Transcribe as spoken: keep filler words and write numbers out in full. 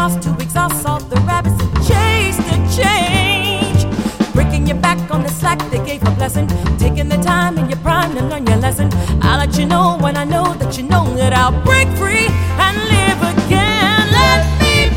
chaos to exhaust all the rabbits and chase the change. Breaking your back on the slack, they gave a blessing. Taking the time in your prime to learn your lesson. I'll let you know when I know that you know that I'll break free.